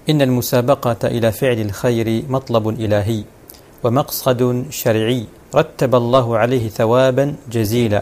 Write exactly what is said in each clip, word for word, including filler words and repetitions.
إن المسابقة إلى فعل الخير مطلب إلهي ومقصد شرعي رتب الله عليه ثوابا جزيلا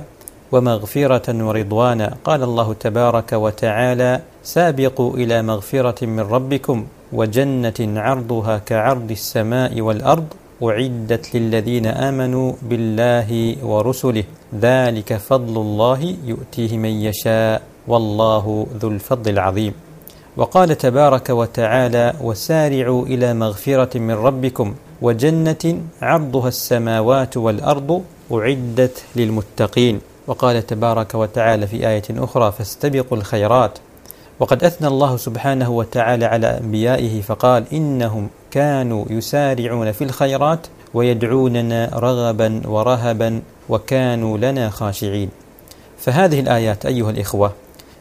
ومغفرة ورضوانا. قال الله تبارك وتعالى: سابقوا إلى مغفرة من ربكم وجنة عرضها كعرض السماء والأرض أعدت للذين آمنوا بالله ورسله ذلك فضل الله يؤتيه من يشاء والله ذو الفضل العظيم. وقال تبارك وتعالى: وسارعوا إلى مغفرة من ربكم وجنة عرضها السماوات والأرض أعدت للمتقين. وقال تبارك وتعالى في آية أخرى: فاستبقوا الخيرات. وقد أثنى الله سبحانه وتعالى على أنبيائه فقال: إنهم كانوا يسارعون في الخيرات ويدعوننا رغبا ورهبا وكانوا لنا خاشعين. فهذه الآيات أيها الإخوة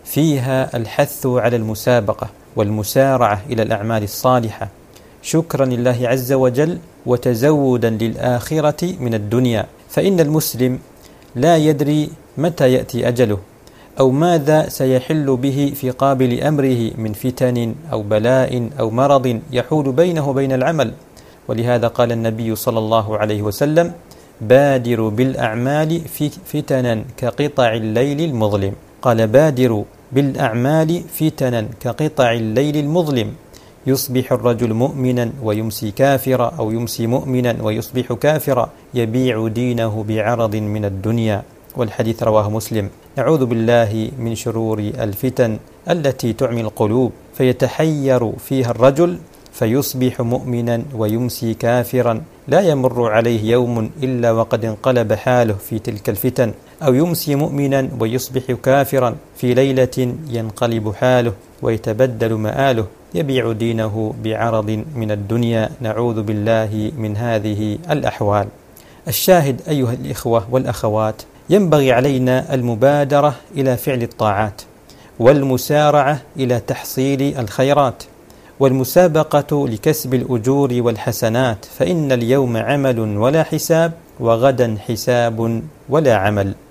فيها الحث على المسابقة والمسارعة إلى الأعمال الصالحة شكرا لله عز وجل وتزودا للآخرة من الدنيا، فإن المسلم لا يدري متى يأتي أجله أو ماذا سيحل به في قابل أمره من فتن أو بلاء أو مرض يحول بينه وبين العمل. ولهذا قال النبي صلى الله عليه وسلم: بادروا بالأعمال فتنا كقطع الليل المظلم. قال: بادروا بالأعمال فتنا كقطع الليل المظلم، يصبح الرجل مؤمنا ويمسي كافرا أو يمسي مؤمنا ويصبح كافرا يبيع دينه بعرض من الدنيا. والحديث رواه مسلم. نعوذ بالله من شرور الفتن التي تعمي القلوب فيتحير فيها الرجل فيصبح مؤمنا ويمسي كافرا لا يمر عليه يوم إلا وقد انقلب حاله في تلك الفتن، أو يمسي مؤمنا ويصبح كافرا في ليلة ينقلب حاله ويتبدل مآله يبيع دينه بعرض من الدنيا. نعوذ بالله من هذه الأحوال. الشاهد أيها الإخوة والأخوات، ينبغي علينا المبادرة إلى فعل الطاعات والمسارعة إلى تحصيل الخيرات والمسابقة لكسب الأجور والحسنات، فإن اليوم عمل ولا حساب وغدا حساب ولا عمل.